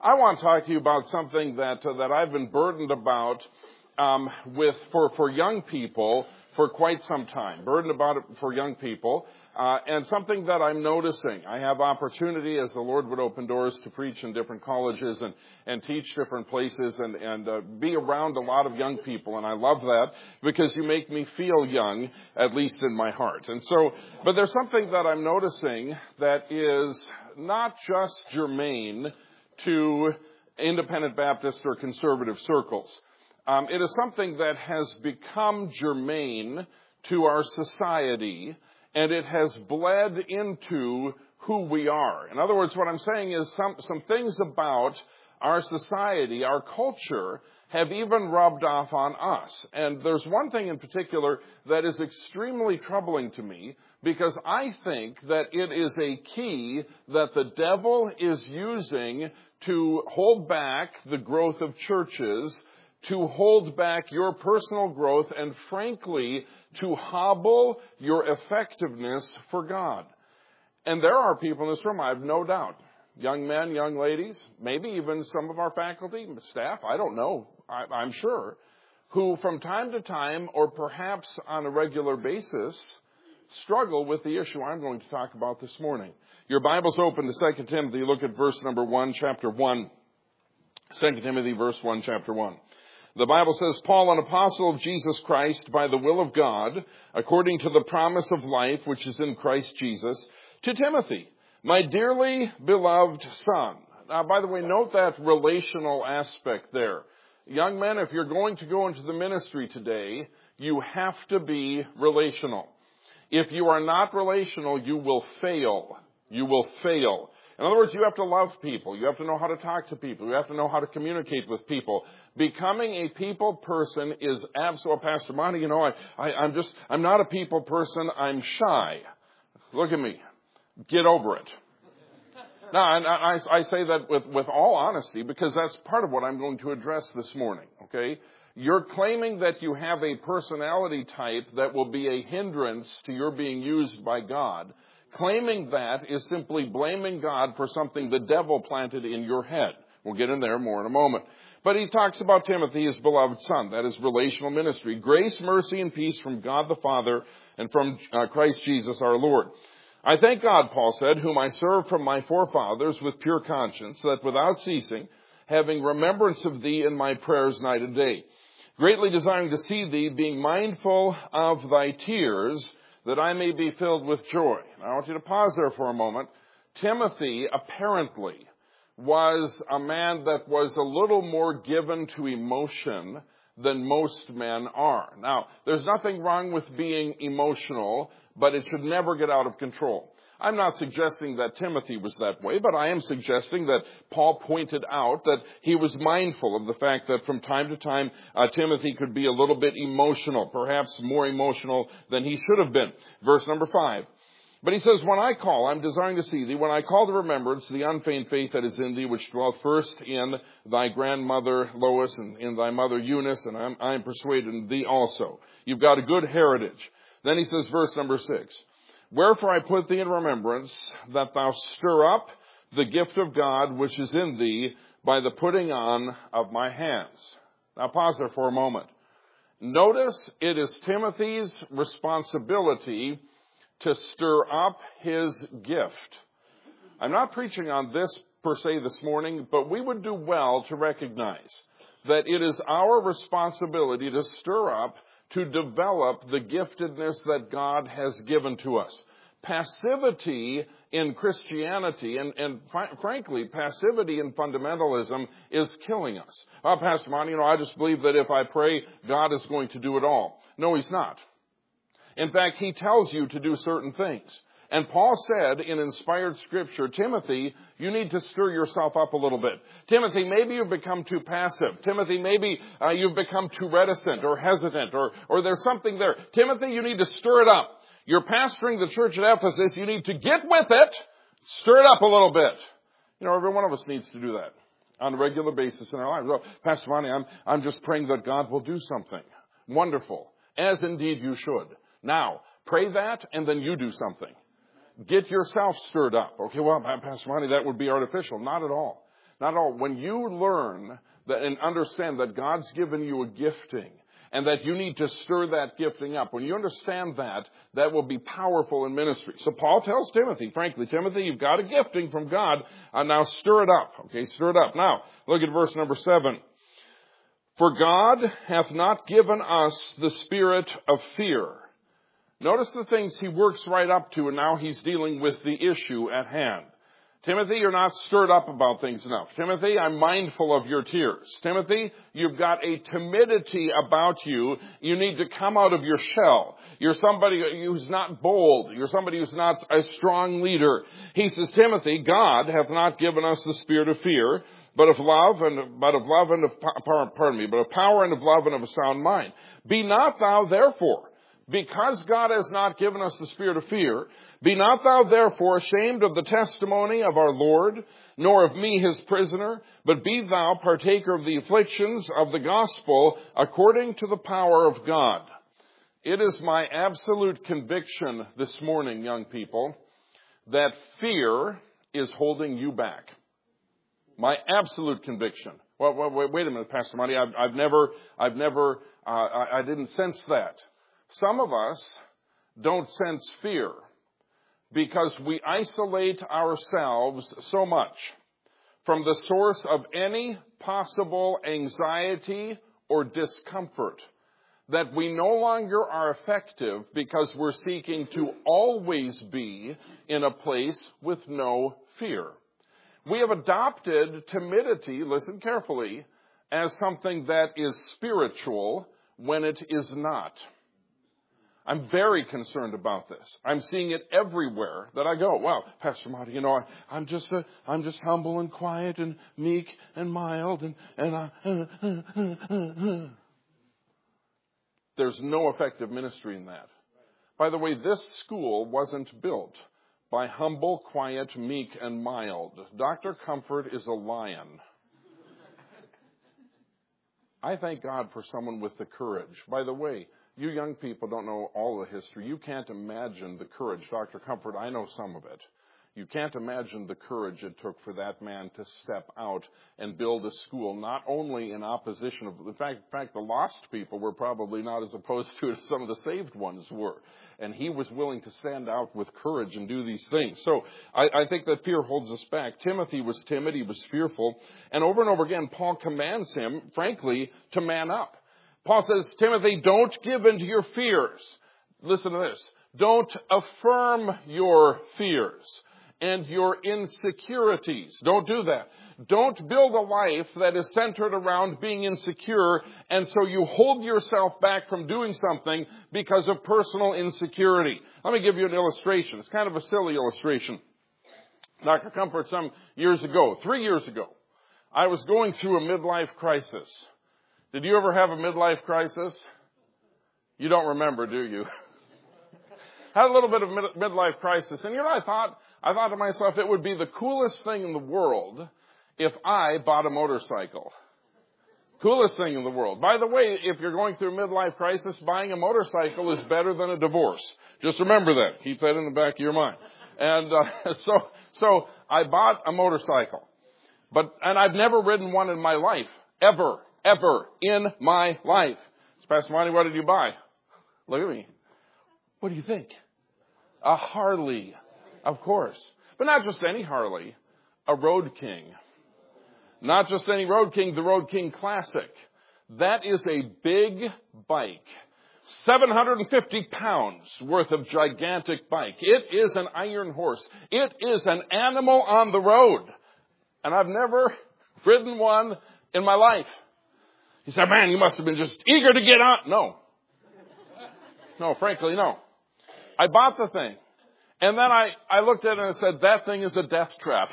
I want to talk to you about something that I've been burdened about for young people for quite some time. Burdened about it for young people, and something that I'm noticing. I have opportunity, as the Lord would open doors, to preach in different colleges and teach different places and be around a lot of young people. And I love that because you make me feel young, at least in my heart. And so, but there's something that I'm noticing that is not just germane to independent Baptist or conservative circles. It is something that has become germane to our society, and it has bled into who we are. In other words, what I'm saying is some things about our society, our culture, have even rubbed off on us. And there's one thing in particular that is extremely troubling to me, because I think that it is a key that the devil is using to hold back the growth of churches, to hold back your personal growth, and frankly, to hobble your effectiveness for God. And there are people in this room, I have no doubt, young men, young ladies, maybe even some of our faculty, staff, I don't know, I'm sure, who from time to time, or perhaps on a regular basis, struggle with the issue I'm going to talk about this morning. Your Bible's open to 2 Timothy. Look at verse number 1, chapter 1. 2 Timothy, verse 1, chapter 1. The Bible says, Paul, an apostle of Jesus Christ, by the will of God, according to the promise of life which is in Christ Jesus, to Timothy, my dearly beloved son. Now, by the way, note that relational aspect there. Young men, if you're going to go into the ministry today, you have to be relational. If you are not relational, you will fail. You will fail. In other words, you have to love people. You have to know how to talk to people. You have to know how to communicate with people. Becoming a people person is absolute. Pastor Monty, I'm not a people person. I'm shy. Look at me. Get over it. Now, and I say that with all honesty, because that's part of what I'm going to address this morning, okay? You're claiming that you have a personality type that will be a hindrance to your being used by God. Claiming that is simply blaming God for something the devil planted in your head. We'll get in there more in a moment. But he talks about Timothy, his beloved son. That is relational ministry. Grace, mercy, and peace from God the Father and from Christ Jesus our Lord. I thank God, Paul said, whom I serve from my forefathers with pure conscience, that without ceasing, having remembrance of thee in my prayers night and day, greatly desiring to see thee, being mindful of thy tears, that I may be filled with joy. Now, I want you to pause there for a moment. Timothy apparently was a man that was a little more given to emotion than most men are. Now, there's nothing wrong with being emotional, but it should never get out of control. I'm not suggesting that Timothy was that way, but I am suggesting that Paul pointed out that he was mindful of the fact that from time to time, Timothy could be a little bit emotional, perhaps more emotional than he should have been. Verse number 5. But he says, when I call, I'm desiring to see thee, when I call to remembrance the unfeigned faith that is in thee, which dwelt first in thy grandmother Lois and in thy mother Eunice, and I am persuaded in thee also. You've got a good heritage. Then he says, verse number 6. Wherefore I put thee in remembrance that thou stir up the gift of God which is in thee by the putting on of my hands. Now pause there for a moment. Notice it is Timothy's responsibility to stir up his gift. I'm not preaching on this per se this morning, but we would do well to recognize that it is our responsibility to stir up, to develop the giftedness that God has given to us. Passivity in Christianity, and frankly, passivity in fundamentalism is killing us. Pastor Monty, I just believe that if I pray, God is going to do it all. No, he's not. In fact, he tells you to do certain things. And Paul said in inspired scripture, Timothy, you need to stir yourself up a little bit. Timothy, maybe you've become too passive. Timothy, maybe you've become too reticent or hesitant, or there's something there. Timothy, you need to stir it up. You're pastoring the church at Ephesus. You need to get with it, stir it up a little bit. Every one of us needs to do that on a regular basis in our lives. Well, Pastor Monty, I'm just praying that God will do something. Wonderful. As indeed you should. Now, pray that and then you do something. Get yourself stirred up. Okay, well, Pastor Monty, that would be artificial. Not at all. Not all. When you learn that and understand that God's given you a gifting and that you need to stir that gifting up, when you understand that, that will be powerful in ministry. So Paul tells Timothy, frankly, Timothy, you've got a gifting from God, now stir it up. Okay, stir it up. Now, look at verse number 7. For God hath not given us the spirit of fear. Notice the things he works right up to, and now he's dealing with the issue at hand. Timothy, you're not stirred up about things enough. Timothy, I'm mindful of your tears. Timothy, you've got a timidity about you. You need to come out of your shell. You're somebody who's not bold. You're somebody who's not a strong leader. He says, Timothy, God hath not given us the spirit of fear, but of power and of love and of a sound mind. Be not thou therefore, because God has not given us the spirit of fear, be not thou therefore ashamed of the testimony of our Lord, nor of me his prisoner, but be thou partaker of the afflictions of the gospel according to the power of God. It is my absolute conviction this morning, young people, that fear is holding you back. My absolute conviction. Well, wait a minute, Pastor Monty. I didn't sense that. Some of us don't sense fear because we isolate ourselves so much from the source of any possible anxiety or discomfort that we no longer are effective because we're seeking to always be in a place with no fear. We have adopted timidity, listen carefully, as something that is spiritual when it is not. I'm very concerned about this. I'm seeing it everywhere that I go. Wow, Pastor Marty, I'm just humble and quiet and meek and mild and there's no effective ministry in that. By the way, this school wasn't built by humble, quiet, meek, and mild. Dr. Comfort is a lion. I thank God for someone with the courage. By the way, you young people don't know all the history. You can't imagine the courage. Dr. Comfort, I know some of it. You can't imagine the courage it took for that man to step out and build a school, not only in opposition of, in fact, the lost people were probably not as opposed to it as some of the saved ones were. And he was willing to stand out with courage and do these things. So I think that fear holds us back. Timothy was timid. He was fearful. And over again, Paul commands him, frankly, to man up. Paul says, Timothy, don't give in to your fears. Listen to this. Don't affirm your fears and your insecurities. Don't do that. Don't build a life that is centered around being insecure, and so you hold yourself back from doing something because of personal insecurity. Let me give you an illustration. It's kind of a silly illustration. Dr. Comfort, some years ago, 3 years ago, I was going through a midlife crisis. Did you ever have a midlife crisis? You don't remember, do you? Had a little bit of midlife crisis. And I thought to myself, it would be the coolest thing in the world if I bought a motorcycle. Coolest thing in the world. By the way, if you're going through a midlife crisis, buying a motorcycle is better than a divorce. Just remember that. Keep that in the back of your mind. And so I bought a motorcycle. And I've never ridden one in my life. Ever in my life. So Pastor Monty, what did you buy? Look at me. What do you think? A Harley, of course. But not just any Harley, a Road King. Not just any Road King, the Road King Classic. That is a big bike. 750 pounds worth of gigantic bike. It is an iron horse. It is an animal on the road. And I've never ridden one in my life. He said, man, you must have been just eager to get on. No, frankly, no. I bought the thing. And then I looked at it and said, that thing is a death trap.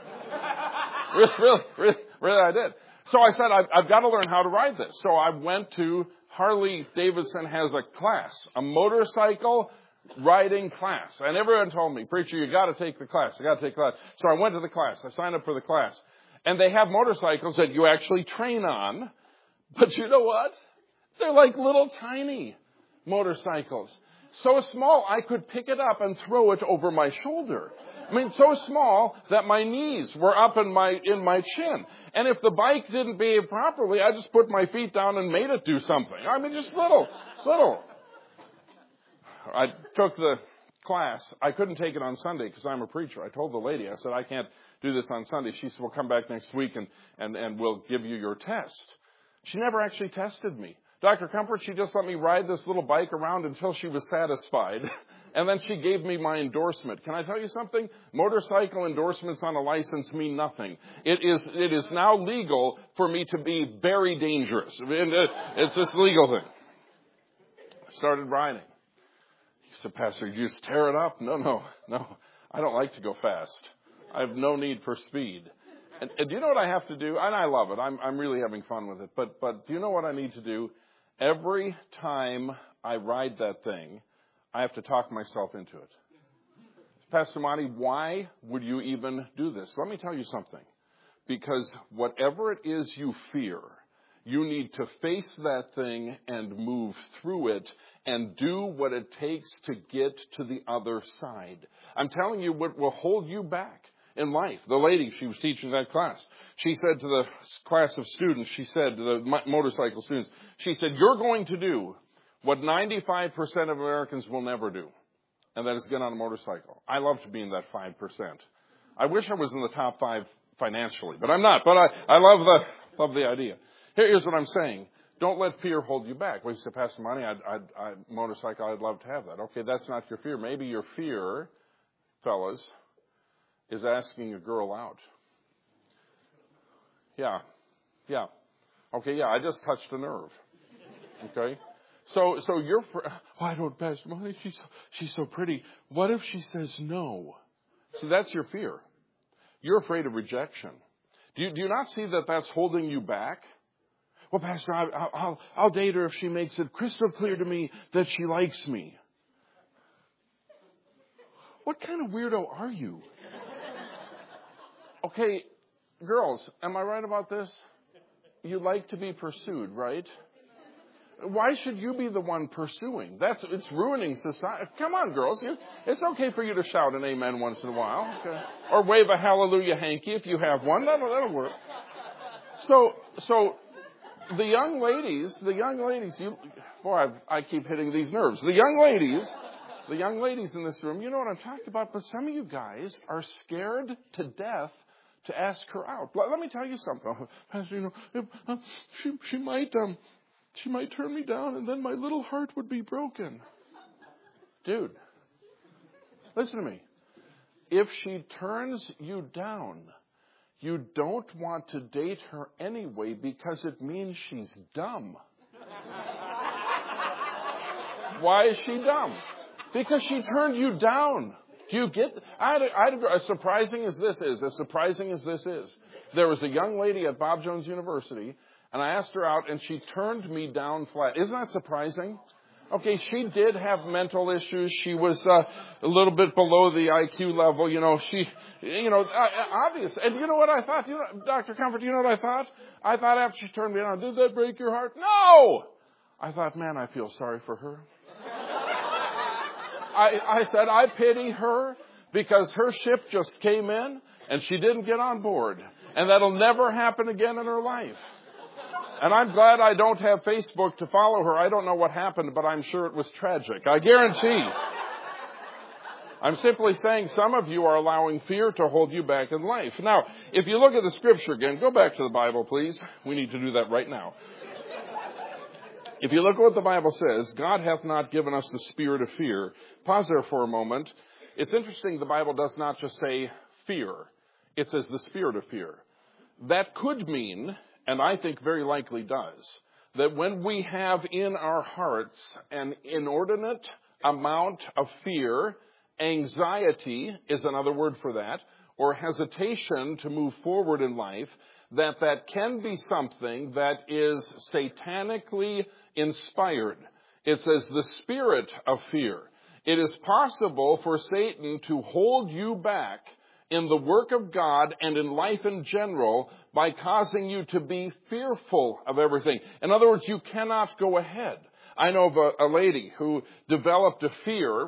Really, I did. So I said, I've got to learn how to ride this. So I went to Harley Davidson has a class, a motorcycle riding class. And everyone told me, preacher, you got to take the class. You got to take the class. So I went to the class. I signed up for the class. And they have motorcycles that you actually train on. But you know what? They're like little tiny motorcycles. So small, I could pick it up and throw it over my shoulder. I mean, so small that my knees were up in my chin. And if the bike didn't behave properly, I just put my feet down and made it do something. I mean, just little. I took the class. I couldn't take it on Sunday because I'm a preacher. I told the lady, I said, I can't do this on Sunday. She said, well, come back next week and we'll give you your test. She never actually tested me. Dr. Comfort, she just let me ride this little bike around until she was satisfied. And then she gave me my endorsement. Can I tell you something? Motorcycle endorsements on a license mean nothing. It is now legal for me to be very dangerous. It's this legal thing. I started riding. He said, Pastor, you just tear it up? No. I don't like to go fast. I have no need for speed. And do you know what I have to do? And I love it. I'm really having fun with it. But do you know what I need to do? Every time I ride that thing, I have to talk myself into it. Pastor Monty, why would you even do this? Let me tell you something. Because whatever it is you fear, you need to face that thing and move through it and do what it takes to get to the other side. I'm telling you what will hold you back in life. The lady, she was teaching that class. She said to the class of students, she said to the motorcycle students, she said, you're going to do what 95% of Americans will never do. And that is get on a motorcycle. I love to be in that 5%. I wish I was in the top 5 financially, but I'm not. But I love the idea. Here's what I'm saying. Don't let fear hold you back. Well, you said, Pastor Monty, motorcycle, I'd love to have that. Okay, that's not your fear. Maybe your fear, fellas, is asking a girl out. Yeah. Okay, I just touched a nerve. Okay? So you're, I don't, Pastor Monty, she's so pretty. What if she says no? See, that's your fear. You're afraid of rejection. Do you not see that that's holding you back? Well, Pastor, I'll date her if she makes it crystal clear to me that she likes me. What kind of weirdo are you? Okay, girls, am I right about this? You like to be pursued, right? Why should you be the one pursuing? It's ruining society. Come on, girls. It's okay for you to shout an amen once in a while. Okay. Or wave a hallelujah hanky if you have one. That'll work. So the young ladies, I keep hitting these nerves. The young ladies in this room, you know what I'm talking about, but some of you guys are scared to death to ask her out. Let me tell you something. Pastor, she might turn me down and then my little heart would be broken. Dude, listen to me. If she turns you down, you don't want to date her anyway because it means she's dumb. Why is she dumb? Because she turned you down. Do you get? As surprising as this is, there was a young lady at Bob Jones University, and I asked her out, and she turned me down flat. Isn't that surprising? Okay, she did have mental issues. She was a little bit below the IQ level. Obvious. And you know what I thought? Dr. Comfort, you know what I thought? I thought after she turned me down, did that break your heart? No! I thought, man, I feel sorry for her. I said, I pity her because her ship just came in and she didn't get on board. And that'll never happen again in her life. And I'm glad I don't have Facebook to follow her. I don't know what happened, but I'm sure it was tragic. I guarantee. I'm simply saying some of you are allowing fear to hold you back in life. Now, if you look at the scripture again, go back to the Bible, please. We need to do that right now. If you look at what the Bible says, God hath not given us the spirit of fear. Pause there for a moment. It's interesting the Bible does not just say fear. It says the spirit of fear. That could mean, and I think very likely does, that when we have in our hearts an inordinate amount of fear, anxiety is another word for that, or hesitation to move forward in life, that can be something that is satanically inspired. It says the spirit of fear. It is possible for Satan to hold you back in the work of God and in life in general by causing you to be fearful of everything. In other words, you cannot go ahead. I know of a lady who developed a fear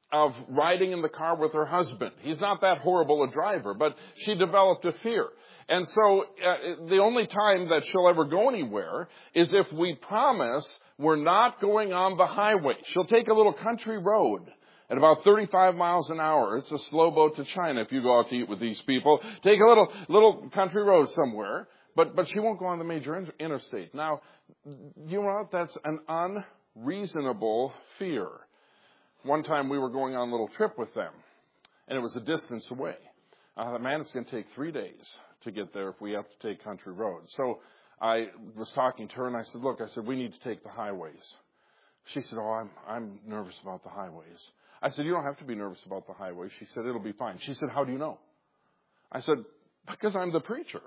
of riding in the car with her husband. He's not that horrible a driver, but she developed a fear. And so the only time that she'll ever go anywhere is if we promise we're not going on the highway. She'll take a little country road at about 35 miles an hour. It's a slow boat to China if you go out to eat with these people. Take a little country road somewhere, but she won't go on the major interstate. Now, you know what? That's an unreasonable fear. One time we were going on a little trip with them, and it was a distance away. Man, it's going to take 3 days to get there if we have to take country roads. So I was talking to her, and I said, we need to take the highways. She said, I'm nervous about the highways. I said, you don't have to be nervous about the highways. She said, it'll be fine. She said, how do you know? I said, because I'm the preacher.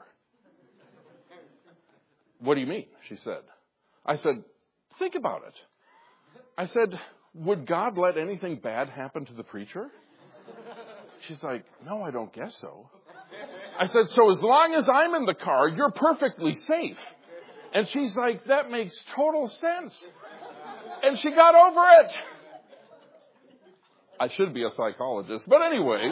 What do you mean? She said. I said, think about it. I said, would God let anything bad happen to the preacher? She's like, no, I don't guess so. I said, so as long as I'm in the car, you're perfectly safe. And she's like, that makes total sense. And she got over it. I should be a psychologist. But anyway,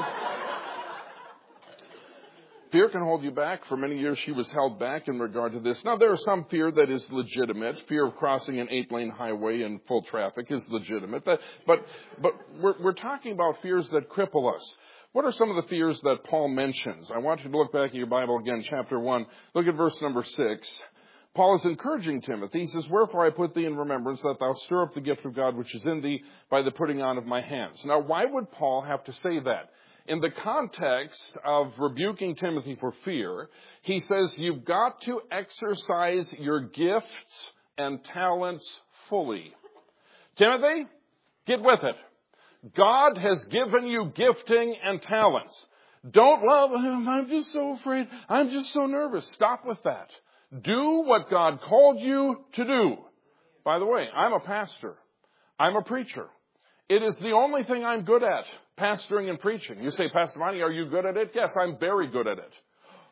fear can hold you back. For many years, she was held back in regard to this. Now, there is some fear that is legitimate. Fear of crossing an 8-lane highway in full traffic is legitimate. But we're talking about fears that cripple us. What are some of the fears that Paul mentions? I want you to look back at your Bible again, chapter 1. Look at verse number 6. Paul is encouraging Timothy. He says, wherefore I put thee in remembrance that thou stir up the gift of God which is in thee by the putting on of my hands. Now, why would Paul have to say that? In the context of rebuking Timothy for fear, he says you've got to exercise your gifts and talents fully. Timothy, get with it. God has given you gifting and talents. Don't, I'm just so afraid. I'm just so nervous. Stop with that. Do what God called you to do. By the way, I'm a pastor. I'm a preacher. It is the only thing I'm good at, pastoring and preaching. You say, Pastor Monty, are you good at it? Yes, I'm very good at it.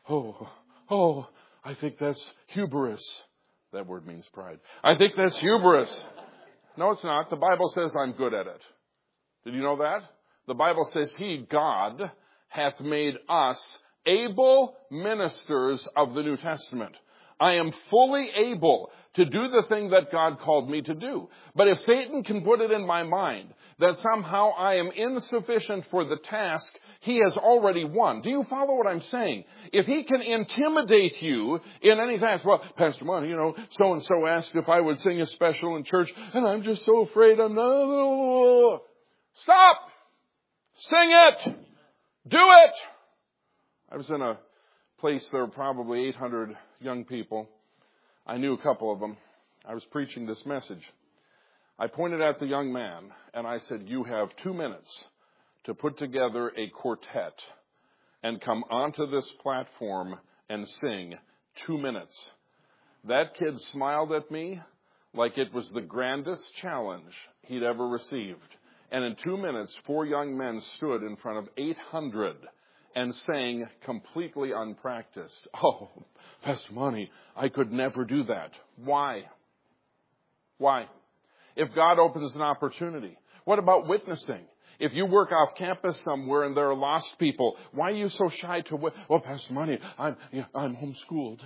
Oh, I think that's hubris. That word means pride. I think that's hubris. No, it's not. The Bible says I'm good at it. Did you know that? The Bible says He, God, hath made us able ministers of the New Testament. I am fully able to do the thing that God called me to do. But if Satan can put it in my mind that somehow I am insufficient for the task, he has already won. Do you follow what I'm saying? If he can intimidate you in any task, well, Pastor Monty, so-and-so asked if I would sing a special in church, and I'm just so afraid I'm not. Stop! Sing it! Do it! I was in a place, there were probably 800 young people. I knew a couple of them. I was preaching this message. I pointed at the young man and I said, you have 2 minutes to put together a quartet and come onto this platform and sing 2 minutes. That kid smiled at me like it was the grandest challenge he'd ever received. And in 2 minutes, 4 young men stood in front of 800 and sang completely unpracticed. Oh, Pastor Monty, I could never do that. Why? Why? If God opens an opportunity. What about witnessing? If you work off campus somewhere and there are lost people, why are you so shy to witness? Oh, Pastor Monty, I'm homeschooled.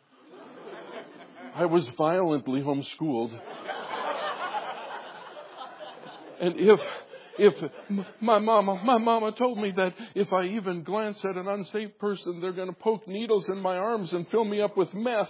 I was violently homeschooled. And if my mama told me that if I even glance at an unsafe person, they're going to poke needles in my arms and fill me up with meth.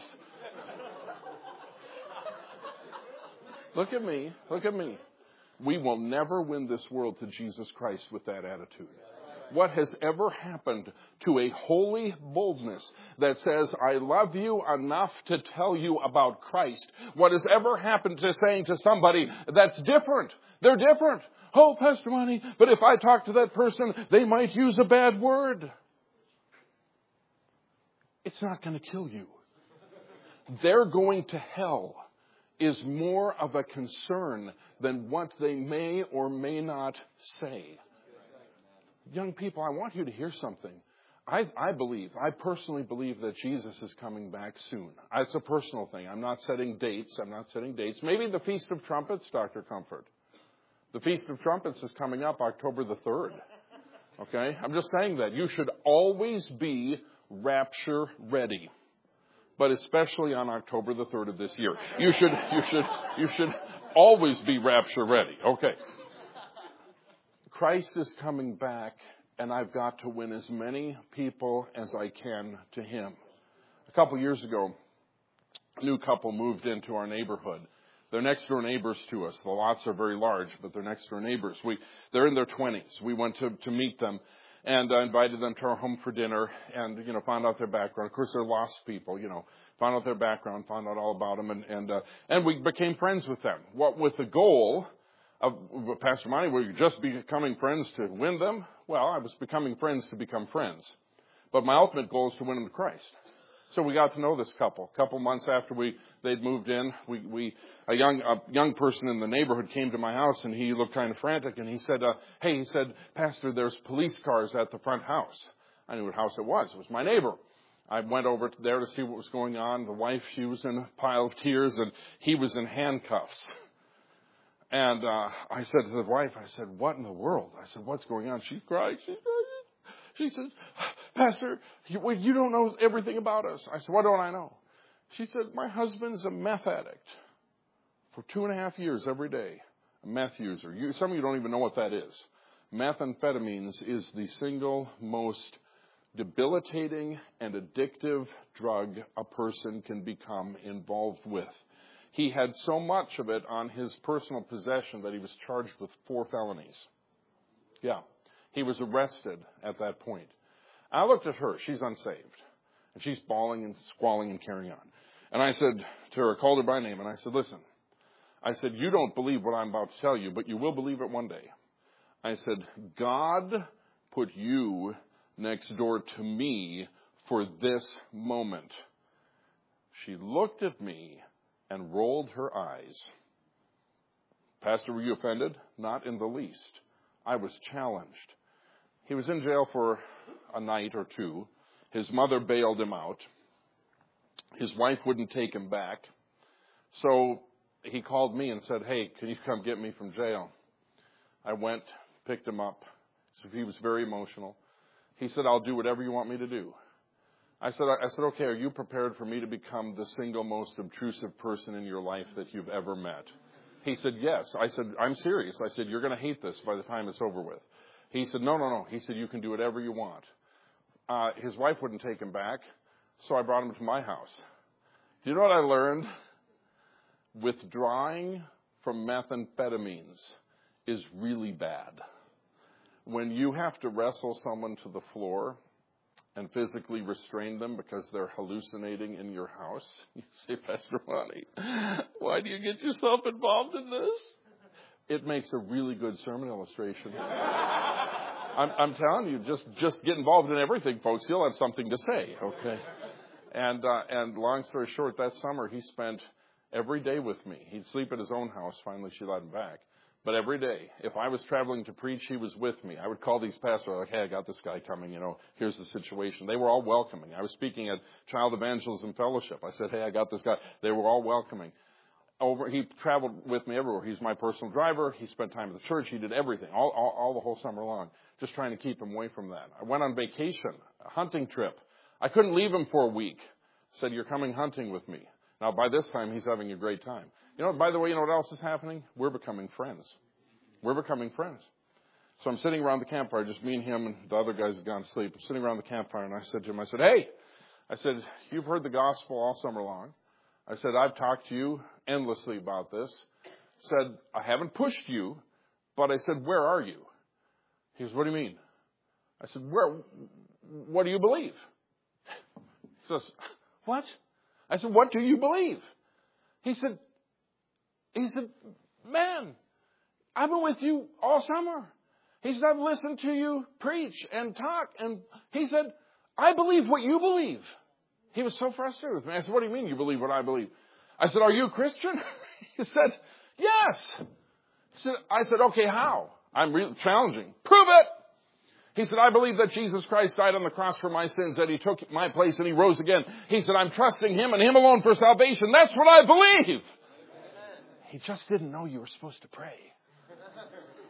Look at me. We will never win this world to Jesus Christ with that attitude. What has ever happened to a holy boldness that says, I love you enough to tell you about Christ? What has ever happened to saying to somebody that's different? They're different. Oh, Pastor Monty, but if I talk to that person, they might use a bad word. It's not going to kill you. They're going to hell is more of a concern than what they may or may not say. Young people, I want you to hear something. I personally believe that Jesus is coming back soon. It's a personal thing. I'm not setting dates. Maybe the Feast of Trumpets, Dr. Comfort. The Feast of Trumpets is coming up October the 3rd. Okay? I'm just saying that. You should always be rapture ready. But especially on October the 3rd of this year. You should always be rapture ready. Okay. Christ is coming back, and I've got to win as many people as I can to Him. A couple years ago, a new couple moved into our neighborhood. They're next door neighbors to us. The lots are very large, but they're next door neighbors. They're in their 20s. We went to meet them, and I invited them to our home for dinner and, found out their background. Of course, they're lost people, found out their background, found out all about them, and we became friends with them. What with the goal of Pastor Monty, were you just becoming friends to win them? Well, I was becoming friends to become friends. But my ultimate goal is to win them to Christ. So we got to know this couple. A couple months after they'd moved in, a young person in the neighborhood came to my house, and he looked kind of frantic, and he said, Pastor, there's police cars at the front house. I knew what house it was. It was my neighbor. I went over there to see what was going on. The wife, she was in a pile of tears, and he was in handcuffs. And I said to the wife, what in the world? I said, what's going on? She's crying. She said, Pastor, you don't know everything about us. I said, what don't I know? She said, my husband's a meth addict for 2.5 years every day. A meth user. Some of you don't even know what that is. Methamphetamines is the single most debilitating and addictive drug a person can become involved with. He had so much of it on his personal possession that he was charged with 4 felonies. Yeah. He was arrested at that point. I looked at her. She's unsaved. And she's bawling and squalling and carrying on. And I said to her, I called her by name, and I said, listen. I said, you don't believe what I'm about to tell you, but you will believe it one day. I said, God put you next door to me for this moment. She looked at me and rolled her eyes. Pastor, were you offended? Not in the least. I was challenged. He was in jail for a night or two. His mother bailed him out. His wife wouldn't take him back. So he called me and said, hey, can you come get me from jail? I went, picked him up. So he was very emotional. He said, I'll do whatever you want me to do. I said, okay, are you prepared for me to become the single most obtrusive person in your life that you've ever met? He said, yes. I said, I'm serious. I said, you're going to hate this by the time it's over with. He said, no. He said, you can do whatever you want. His wife wouldn't take him back, so I brought him to my house. Do you know what I learned? Withdrawing from methamphetamines is really bad. When you have to wrestle someone to the floor and physically restrain them because they're hallucinating in your house, you say, Pastor Monty, why do you get yourself involved in this? It makes a really good sermon illustration. I'm telling you, just get involved in everything, folks. You'll have something to say, okay? And long story short, that summer he spent every day with me. He'd sleep at his own house. Finally, she let him back. But every day, if I was traveling to preach, he was with me. I would call these pastors, like, hey, I got this guy coming, here's the situation. They were all welcoming. I was speaking at Child Evangelism Fellowship. I said, hey, I got this guy. They were all welcoming. He traveled with me everywhere. He's my personal driver. He spent time at the church. He did everything, all the whole summer long, just trying to keep him away from that. I went on vacation, a hunting trip. I couldn't leave him for a week. I said, you're coming hunting with me. Now, by this time, he's having a great time. By the way, you know what else is happening? We're becoming friends. We're becoming friends. So I'm sitting around the campfire, just me and him, and the other guys have gone to sleep. I'm sitting around the campfire, and I said to him, hey, you've heard the gospel all summer long. I said, I've talked to you endlessly about this. I said, I haven't pushed you, but I said, where are you? He goes, what do you mean? I said, what do you believe? He says, what? I said, what do you believe? He said, man, I've been with you all summer. He said, I've listened to you preach and talk. And he said, I believe what you believe. He was so frustrated with me. I said, what do you mean you believe what I believe? I said, are you a Christian? He said, yes. I said, okay, how? I'm really challenging. Prove it. He said, I believe that Jesus Christ died on the cross for my sins, that he took my place and he rose again. He said, I'm trusting him and him alone for salvation. That's what I believe. He just didn't know you were supposed to pray.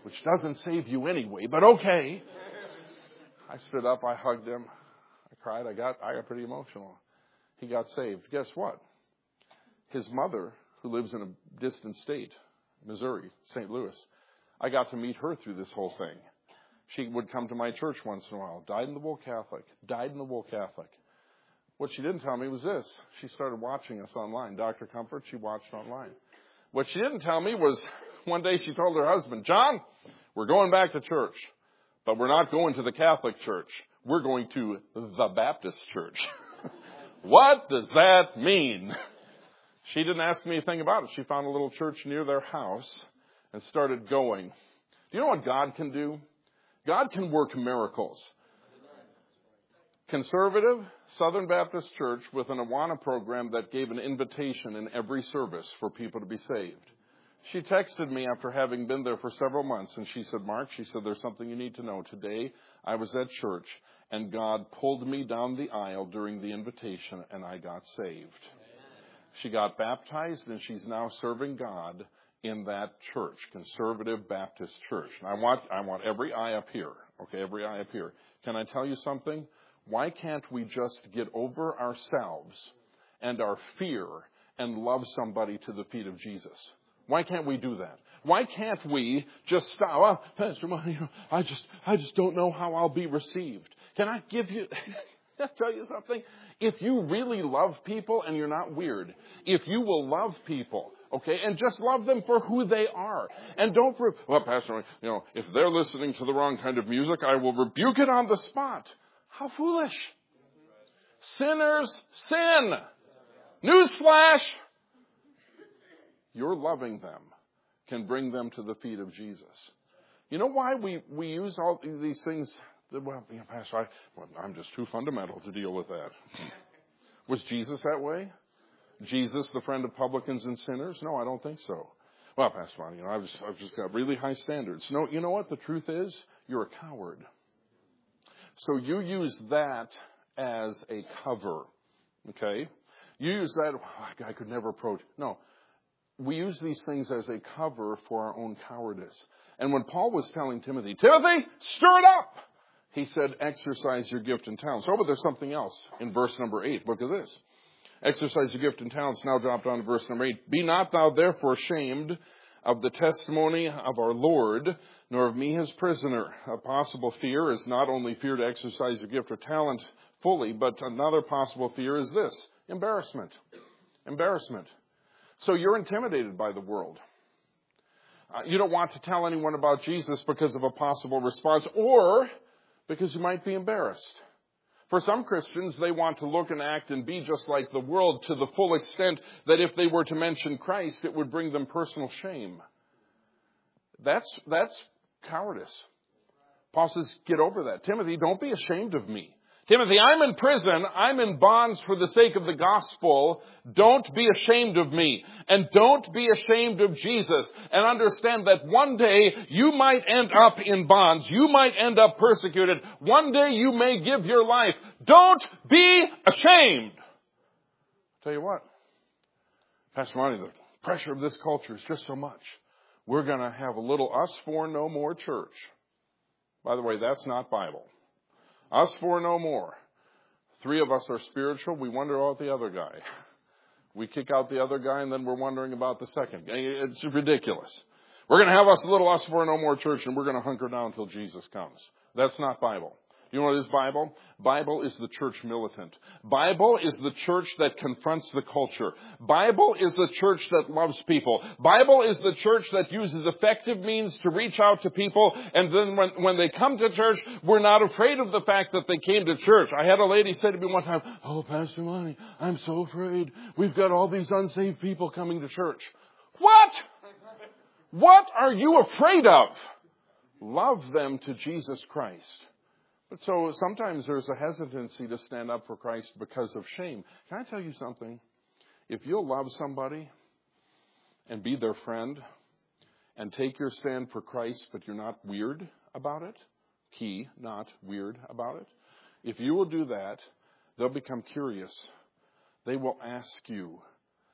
which doesn't save you anyway, but okay. I stood up, I hugged him, I cried, I got pretty emotional. He got saved. Guess what? His mother, who lives in a distant state, Missouri, St. Louis, I got to meet her through this whole thing. She would come to my church once in a while. Died in the wool Catholic. What she didn't tell me was this. She started watching us online. Dr. Comfort, she watched online. What she didn't tell me was one day she told her husband, John, we're going back to church, but we're not going to the Catholic church. We're going to the Baptist church. What does that mean? She didn't ask me anything about it. She found a little church near their house and started going. Do you know what God can do? God can work miracles. Conservative Southern Baptist Church with an Awana program that gave an invitation in every service for people to be saved. She texted me after having been there for several months, and she said, Mark, there's something you need to know. Today, I was at church, and God pulled me down the aisle during the invitation, and I got saved. She got baptized, and she's now serving God in that church, Conservative Baptist Church. And I want every eye up here. Okay, every eye up here. Can I tell you something? Why can't we just get over ourselves and our fear and love somebody to the feet of Jesus? Why can't we do that? Why can't we just stop? Well, Pastor, I just don't know how I'll be received. Can I give you? Can I tell you something? If you really love people and you're not weird, if you will love people, okay, and just love them for who they are, and don't, well, Pastor, if they're listening to the wrong kind of music, I will rebuke it on the spot. How foolish! Sinners sin. Newsflash! Your loving them can bring them to the feet of Jesus. You know why we use all these things? Well, Pastor, I'm just too fundamental to deal with that. Was Jesus that way? Jesus, the friend of publicans and sinners? No, I don't think so. Well, Pastor, I've just got really high standards. No, you know what? The truth is, you're a coward. So you use that as a cover, okay? You use that, I could never approach. No, we use these things as a cover for our own cowardice. And when Paul was telling Timothy, stir it up, he said, exercise your gift and talents. Oh, but there's something else in verse number 8. Look at this. Exercise your gift and talents. Now drop down to verse number 8. Be not thou therefore ashamed of the testimony of our Lord, nor of me his prisoner. A possible fear is not only fear to exercise your gift or talent fully, but another possible fear is this, embarrassment. Embarrassment. So you're intimidated by the world. You don't want to tell anyone about Jesus because of a possible response, or because you might be embarrassed. For some Christians, they want to look and act and be just like the world to the full extent that if they were to mention Christ, it would bring them personal shame. That's cowardice. Paul says, get over that. Timothy, don't be ashamed of me. Timothy, I'm in prison. I'm in bonds for the sake of the gospel. Don't be ashamed of me. And don't be ashamed of Jesus. And understand that one day you might end up in bonds. You might end up persecuted. One day you may give your life. Don't be ashamed. I'll tell you what, Pastor Monty, the pressure of this culture is just so much. We're going to have a little us for no more church. By the way, that's not Bible. Us for no more. 3 of us are spiritual. We wonder about the other guy. We kick out the other guy, and then we're wondering about the second. It's ridiculous. We're going to have us a little us for no more church, and we're going to hunker down until Jesus comes. That's not Bible. You know what is Bible? Bible is the church militant. Bible is the church that confronts the culture. Bible is the church that loves people. Bible is the church that uses effective means to reach out to people. And then when they come to church, we're not afraid of the fact that they came to church. I had a lady say to me one time, oh, Pastor Monty, I'm so afraid. We've got all these unsaved people coming to church. What? What are you afraid of? Love them to Jesus Christ. So sometimes there's a hesitancy to stand up for Christ because of shame. Can I tell you something? If you'll love somebody and be their friend and take your stand for Christ, but you're not weird about it, not weird about it. If you will do that, they'll become curious. They will ask you.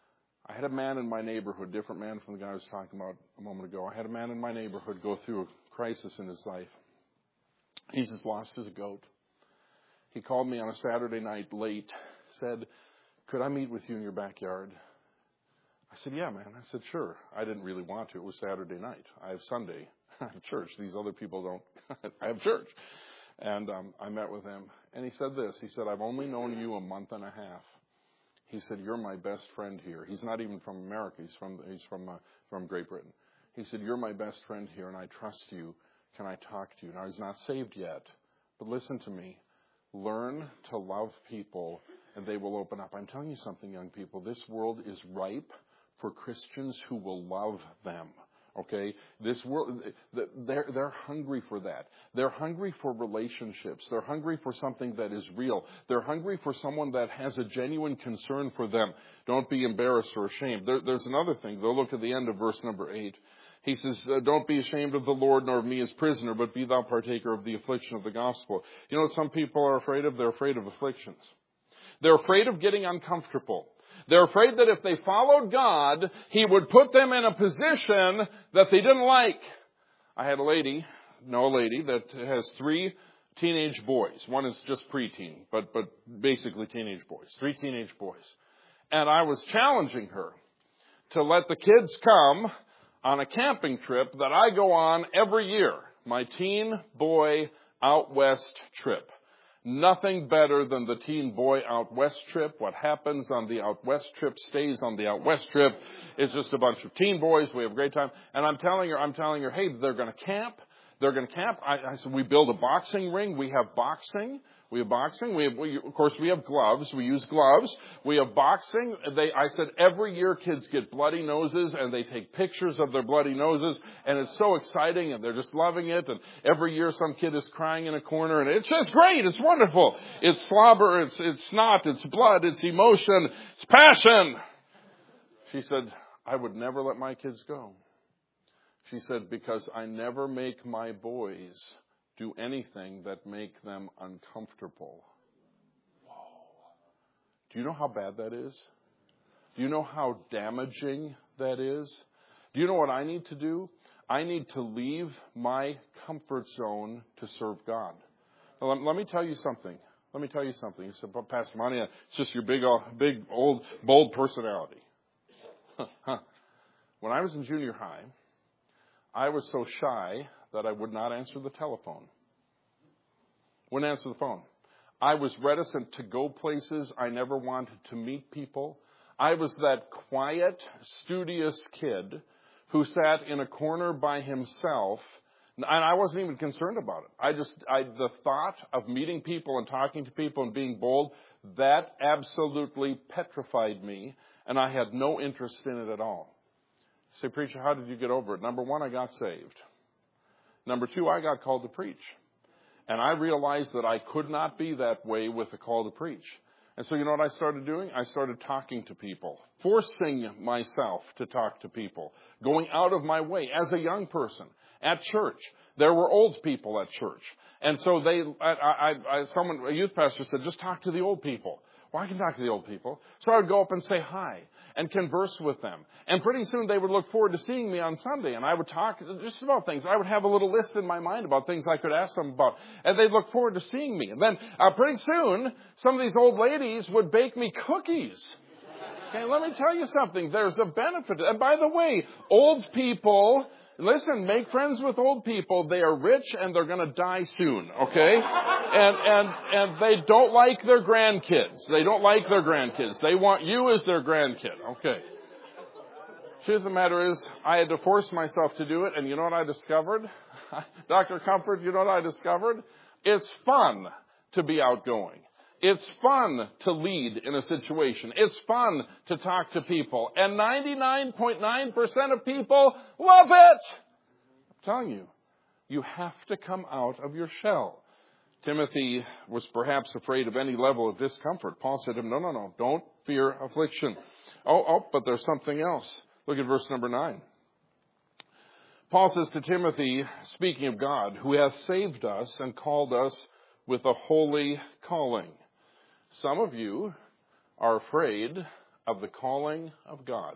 I had a man in my neighborhood, different man from the guy I was talking about a moment ago. I had a man in my neighborhood go through a crisis in his life. He's just lost his goat. He called me on a Saturday night late, said, "Could I meet with you in your backyard?" I said, "Yeah, man." I said, "Sure." I didn't really want to. It was Saturday night. I have Sunday. I have church. These other people don't. I have church. And I met with him. And he said this. He said, "I've only known you a month and a half." He said, "You're my best friend here." He's not even from America. He's from Great Britain. He said, "You're my best friend here, and I trust you. Can I talk to you?" Now, he's not saved yet. But listen to me. Learn to love people, and they will open up. I'm telling you something, young people. This world is ripe for Christians who will love them. Okay? This world, they're hungry for that. They're hungry for relationships. They're hungry for something that is real. They're hungry for someone that has a genuine concern for them. Don't be embarrassed or ashamed. There's another thing. They'll look at the end of verse number 8. He says, "Don't be ashamed of the Lord nor of me as prisoner, but be thou partaker of the affliction of the gospel." You know what some people are afraid of? They're afraid of afflictions. They're afraid of getting uncomfortable. They're afraid that if they followed God, He would put them in a position that they didn't like. I had a lady that has 3 teenage boys. One is just preteen, but basically teenage boys. 3 teenage boys. And I was challenging her to let the kids come on a camping trip that I go on every year. My teen boy out west trip. Nothing better than the teen boy out west trip. What happens on the out west trip stays on the out west trip. It's just a bunch of teen boys. We have a great time. And I'm telling her, hey, they're going to camp. They're going to camp. I said, we build a boxing ring. We have boxing. Of course, we have gloves. We use gloves. We have boxing. I said, every year kids get bloody noses and they take pictures of their bloody noses. And it's so exciting and they're just loving it. And every year some kid is crying in a corner and it's just great. It's wonderful. It's slobber. It's snot. It's blood. It's emotion. It's passion. She said, I would never let my kids go. She said, because I never make my boys do anything that make them uncomfortable. Whoa. Do you know how bad that is? Do you know how damaging that is? Do you know what I need to do? I need to leave my comfort zone to serve God. Now, let me tell you something. You said, but Pastor Monty, it's just your big, old, bold personality. When I was in junior high, I was so shy that I would not answer the telephone. Wouldn't answer the phone. I was reticent to go places. I never wanted to meet people. I was that quiet, studious kid who sat in a corner by himself, and I wasn't even concerned about it. The thought of meeting people and talking to people and being bold, that absolutely petrified me, and I had no interest in it at all. Say, preacher, how did you get over it? Number 1, I got saved. Number 2, I got called to preach. And I realized that I could not be that way with a call to preach. And so you know what I started doing? I started talking to people, forcing myself to talk to people, going out of my way as a young person at church. There were old people at church. And so a youth pastor said, just talk to the old people. Well, I can talk to the old people. So I would go up and say hi and converse with them. And pretty soon they would look forward to seeing me on Sunday. And I would talk just about things. I would have a little list in my mind about things I could ask them about. And they'd look forward to seeing me. And then pretty soon, some of these old ladies would bake me cookies. Okay, let me tell you something. There's a benefit. And by the way, old people... Listen, make friends with old people. They are rich and they're going to die soon, okay? And they don't like their grandkids. They want you as their grandkid, okay? Truth of the matter is, I had to force myself to do it, and you know what I discovered? Dr. Comfort, you know what I discovered? It's fun to be outgoing. It's fun to lead in a situation. It's fun to talk to people. And 99.9% of people love it. I'm telling you, you have to come out of your shell. Timothy was perhaps afraid of any level of discomfort. Paul said to him, no, don't fear affliction. But there's something else. Look at verse number 9. Paul says to Timothy, speaking of God, who hath saved us and called us with a holy calling. Some of you are afraid of the calling of God.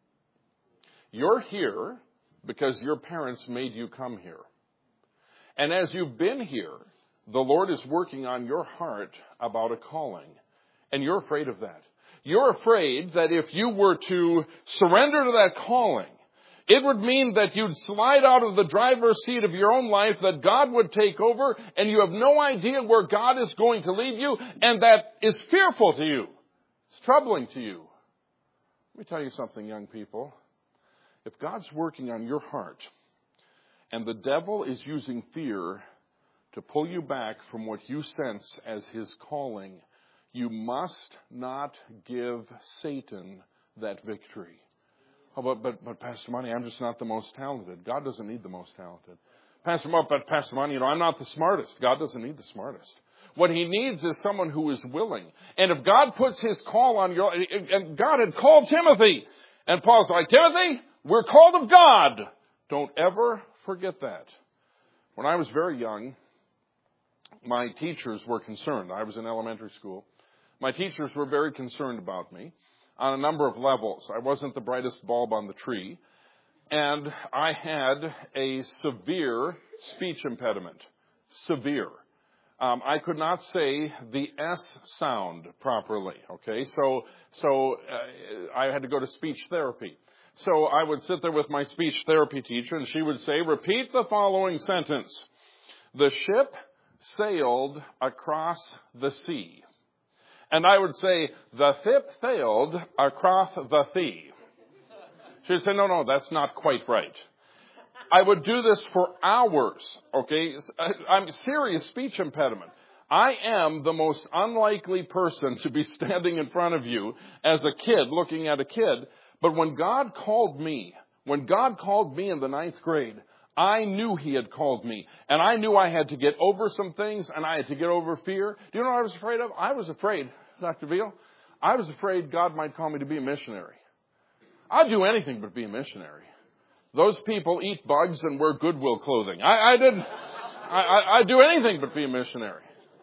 You're here because your parents made you come here. And as you've been here, the Lord is working on your heart about a calling. And you're afraid of that. You're afraid that if you were to surrender to that calling, it would mean that you'd slide out of the driver's seat of your own life, that God would take over, and you have no idea where God is going to lead you, and that is fearful to you. It's troubling to you. Let me tell you something, young people. If God's working on your heart, and the devil is using fear to pull you back from what you sense as his calling, you must not give Satan that victory. Oh, but Pastor Money, I'm just not the most talented. God doesn't need the most talented. Pastor Money, I'm not the smartest. God doesn't need the smartest. What he needs is someone who is willing. And if God puts his call on you, and God had called Timothy, and Paul's like, Timothy, we're called of God. Don't ever forget that. When I was very young, my teachers were concerned. I was in elementary school. My teachers were very concerned about me on a number of levels. I wasn't the brightest bulb on the tree, and I had a severe speech impediment. Severe. I could not say the S sound properly. Okay, so I had to go to speech therapy. So I would sit there with my speech therapy teacher, and she would say, repeat the following sentence. The ship sailed across the sea. And I would say, the ship sailed across the sea. She would say, no, that's not quite right. I would do this for hours, okay? I'm serious speech impediment. I am the most unlikely person to be standing in front of you as a kid, looking at a kid. But when God called me in the 9th grade, I knew he had called me. And I knew I had to get over some things, and I had to get over fear. Do you know what I was afraid of? I was afraid, Dr. Veal, I was afraid God might call me to be a missionary. I'd do anything but be a missionary. Those people eat bugs and wear Goodwill clothing. I'd do anything but be a missionary.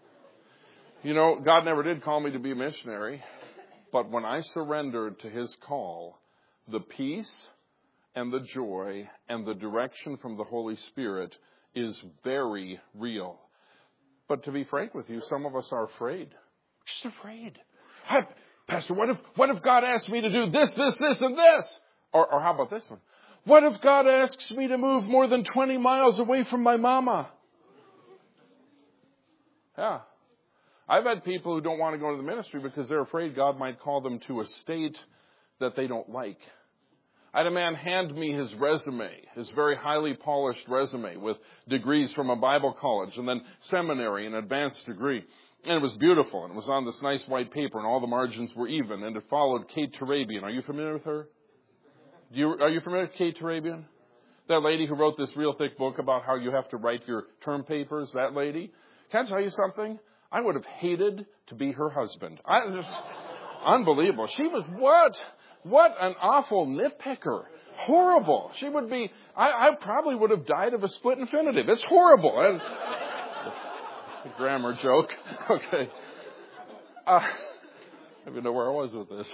You know, God never did call me to be a missionary. But when I surrendered to his call, the peace and the joy and the direction from the Holy Spirit is very real. But to be frank with you, some of us are afraid. Just afraid. Pastor, what if God asks me to do this, and this? Or how about this one? What if God asks me to move more than 20 miles away from my mama? Yeah. I've had people who don't want to go to the ministry because they're afraid God might call them to a state that they don't like. I had a man hand me his resume, his very highly polished resume with degrees from a Bible college and then seminary and advanced degree. And it was beautiful. And it was on this nice white paper and all the margins were even. And it followed Kate Turabian. Are you familiar with her? Are you familiar with Kate Turabian? That lady who wrote this real thick book about how you have to write your term papers, that lady. Can I tell you something? I would have hated to be her husband. Unbelievable. She was what an awful nitpicker. Horrible. She would be, I probably would have died of a split infinitive. It's horrible. Grammar joke. Okay. I don't even know where I was with this.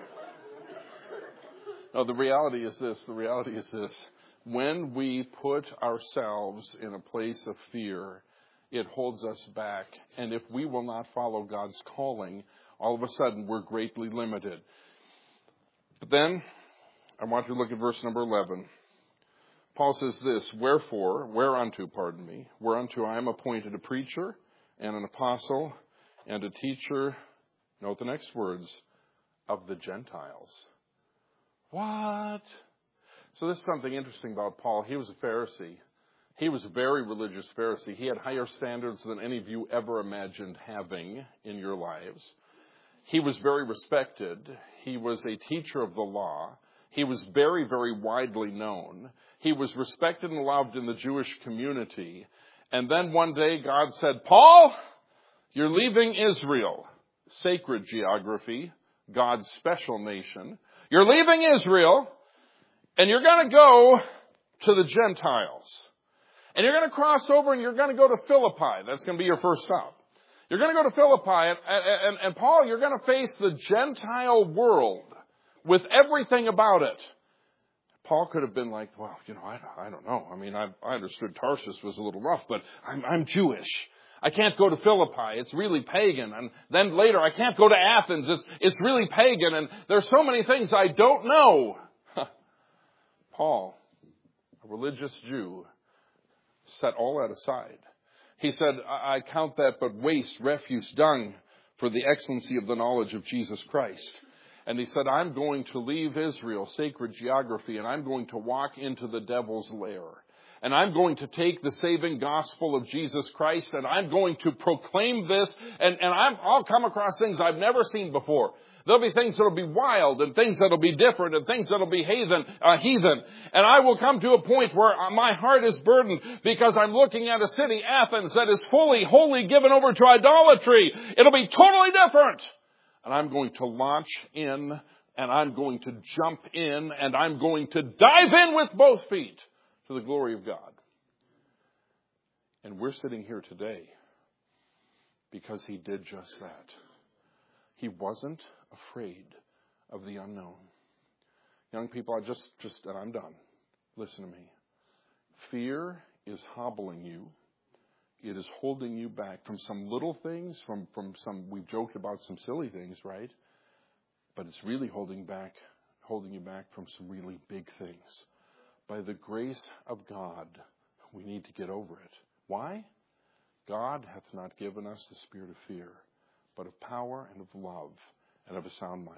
No, the reality is this. When we put ourselves in a place of fear, it holds us back. And if we will not follow God's calling, all of a sudden we're greatly limited. But then, I want you to look at verse number 11. Paul says this, whereunto I am appointed a preacher and an apostle and a teacher, note the next words, of the Gentiles. What? So this is something interesting about Paul. He was a Pharisee. He was a very religious Pharisee. He had higher standards than any of you ever imagined having in your lives. He was very respected. He was a teacher of the law. He was very, very widely known. He was respected and loved in the Jewish community. And then one day God said, Paul, you're leaving Israel, sacred geography, God's special nation. You're leaving Israel, and you're going to go to the Gentiles. And you're going to cross over, and you're going to go to Philippi. That's going to be your first stop. You're going to go to Philippi, and Paul, you're going to face the Gentile world. with everything about it. Paul could have been like, well, I don't know. I mean, I understood Tarshish was a little rough, but I'm Jewish. I can't go to Philippi. It's really pagan. And then later, I can't go to Athens. It's really pagan. And there's so many things I don't know. Paul, a religious Jew, set all that aside. He said, I count that but waste, refuse, dung for the excellency of the knowledge of Jesus Christ. And he said, I'm going to leave Israel, sacred geography, and I'm going to walk into the devil's lair. And I'm going to take the saving gospel of Jesus Christ, and I'm going to proclaim this, and I'll come across things I've never seen before. There'll be things that'll be wild, and things that'll be different, and things that'll be heathen. And I will come to a point where my heart is burdened because I'm looking at a city, Athens, that is fully, wholly given over to idolatry. It'll be totally different. And I'm going to launch in, and I'm going to jump in, and I'm going to dive in with both feet to the glory of God. And we're sitting here today because he did just that. He wasn't afraid of the unknown. Young people, and I'm done. Listen to me. Fear is hobbling you. It is holding you back from some little things, from some, we've joked about some silly things, right? But it's really holding you back from some really big things. By the grace of God, we need to get over it. Why? God hath not given us the spirit of fear, but of power and of love and of a sound mind.